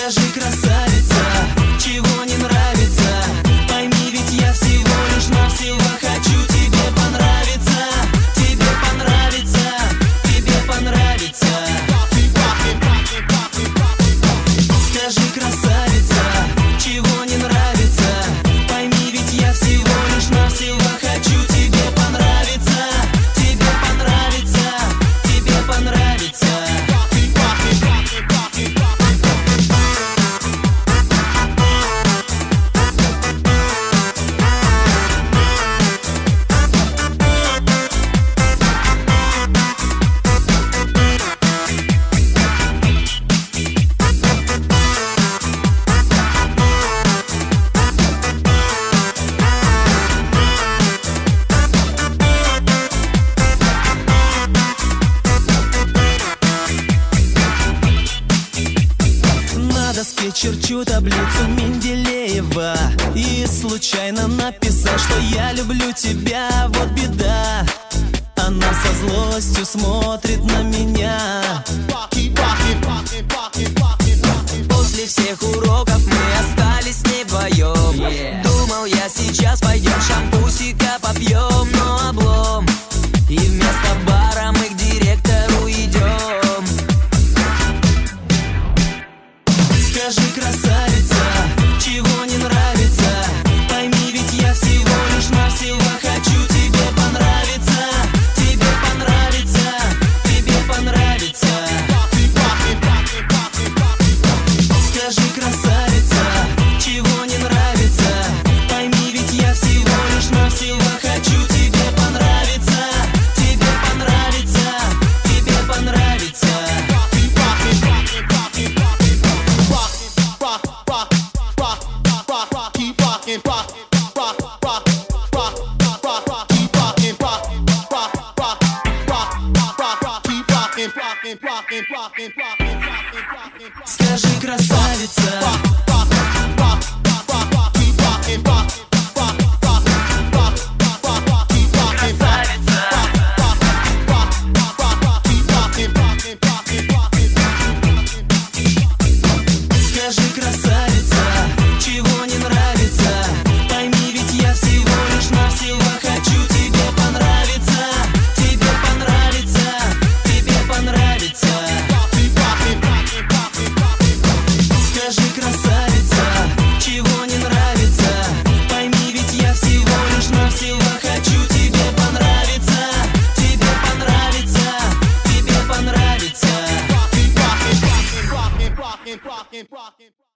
Скажи, красавица, чего не нравится? Пойми, ведь я всего лишь навсего хочу тебе понравиться. Тебе понравится, тебе понравится. Скажи, красавица, чего не нравится? Пойми, ведь я всего лишь навсего хочу тебе понравиться. Тебе понравится, тебе понравится. Черчу таблицу Менделеева и случайно написал, что я люблю тебя, вот беда. Она со злостью смотрит на меня. После всех уроков мы остались с ней вдвоем. Думал, я сейчас пойдем шампусика попьем, но облом. И вместо бара мы к директору идем. Скажи, красавица, чего не нравится? Пойми, ведь я всего лишь навсего хочу тебе понравиться. Тебе понравится, тебе понравится. Скажи, красавица, чего не нравится? Пойми, ведь я всего лишь навсего хочу тебе понравиться. Тебе понравится, тебе понравится. Скажи, красавица. Скажи, красавица, чего не нравится? Пойми, ведь я всего лишь навсего хочу тебе понравиться. Тебе понравится, тебе понравится. Скажи, красавица, чего не нравится? Пойми, ведь я всего лишь навсего хочу тебе понравиться. Тебе понравится, тебе понравится.